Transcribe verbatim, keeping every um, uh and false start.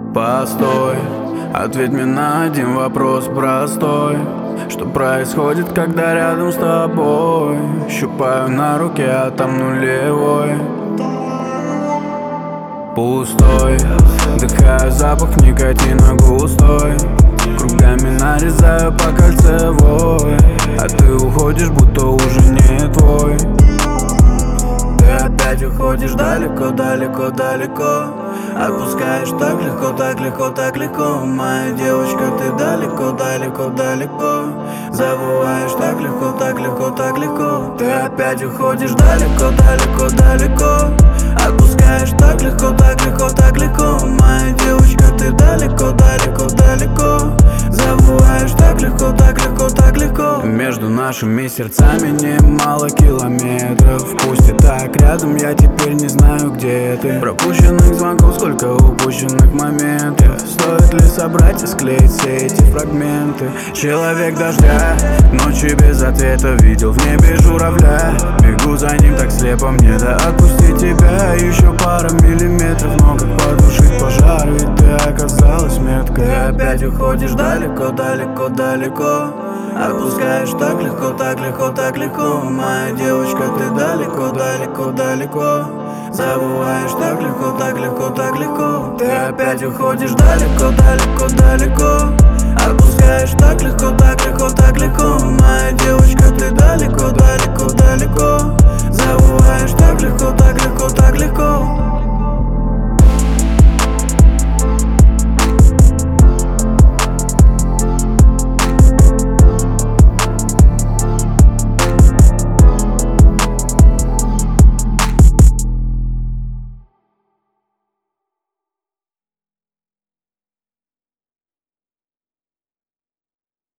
Постой, ответь мне на один вопрос простой. Что происходит, когда рядом с тобой? Щупаю на руке, а там нулевой. Пустой, вдыхаю запах никотина густой. Кругами нарезаю по кольцевой, а ты уходишь, будто уже не твой. Ты опять уходишь далеко, далеко, далеко. Отпускаешь так легко, так легко, так легко. Моя девочка, ты далеко, далеко, далеко. Забываешь так легко, так легко, так легко. Ты опять уходишь далеко, далеко, далеко. Отпускаешь так легко, так легко, так легко. Моя девочка, ты далеко, далеко, далеко. Забываешь так легко, так легко, так легко. Между нашими сердцами немало километров. Пусть и так рядом, я теперь не знаю, где ты. Пропущенных звонков, сколько упущенных моментов. Стоит ли собрать и склеить все эти фрагменты? Человек дождя, ночью без ответа. Видел в небе журавля, бегу за ним так слепо. Мне да отпустить тебя еще пара миллиметров. Но как потушить пожар, ведь ты оказалась меткой. Ты опять уходишь далеко, далеко, далеко. Отпускаешь так легко, так легко, так легко. Моя девочка, ты далеко, далеко, далеко. Забываешь так легко, так легко, так легко. Ты опять уходишь далеко, далеко, далеко. Отпускаешь так легко, так легко, так легко. Моя девочка, ты далеко, далеко, далеко. Забываешь так легко, так легко, так легко.